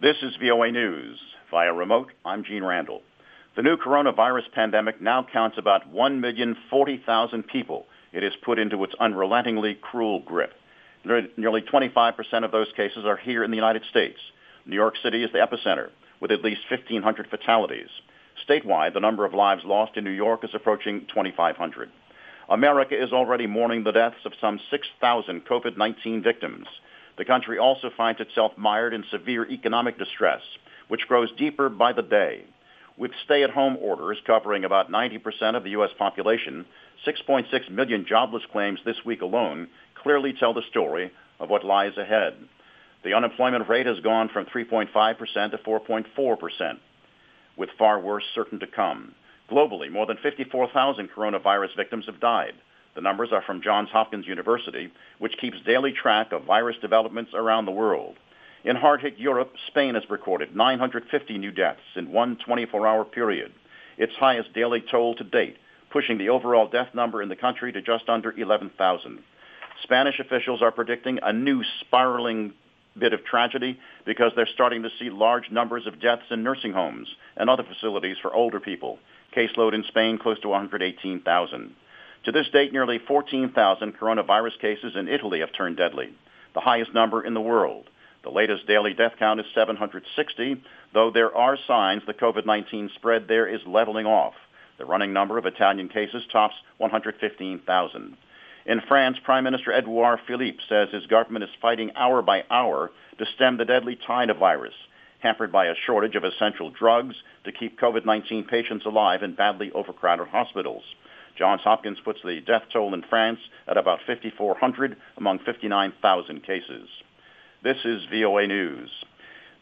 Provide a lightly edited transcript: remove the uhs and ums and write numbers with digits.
This is VOA News. Via remote, I'm Gene Randall. The new coronavirus pandemic now counts about 1,040,000 people it has put into its unrelentingly cruel grip. Nearly 25% of those cases are here in the United States. New York City is the epicenter, with at least 1,500 fatalities. Statewide, the number of lives lost in New York is approaching 2,500. America is already mourning the deaths of some 6,000 COVID-19 victims. The country also finds itself mired in severe economic distress, which grows deeper by the day. With stay-at-home orders covering about 90% of the U.S. population, 6.6 million jobless claims this week alone clearly tell the story of what lies ahead. The unemployment rate has gone from 3.5% to 4.4%, with far worse certain to come. Globally, more than 54,000 coronavirus victims have died. The numbers are from Johns Hopkins University, which keeps daily track of virus developments around the world. In hard-hit Europe, Spain has recorded 950 new deaths in one 24-hour period, its highest daily toll to date, pushing the overall death number in the country to just under 11,000. Spanish officials are predicting a new spiraling bit of tragedy because they're starting to see large numbers of deaths in nursing homes and other facilities for older people. Caseload in Spain close to 118,000. To this date, nearly 14,000 coronavirus cases in Italy have turned deadly, the highest number in the world. The latest daily death count is 760, though there are signs the COVID-19 spread there is leveling off. The running number of Italian cases tops 115,000. In France, Prime Minister Edouard Philippe says his government is fighting hour by hour to stem the deadly tide of virus, hampered by a shortage of essential drugs to keep COVID-19 patients alive in badly overcrowded hospitals. Johns Hopkins puts the death toll in France at about 5,400 among 59,000 cases. This is VOA News.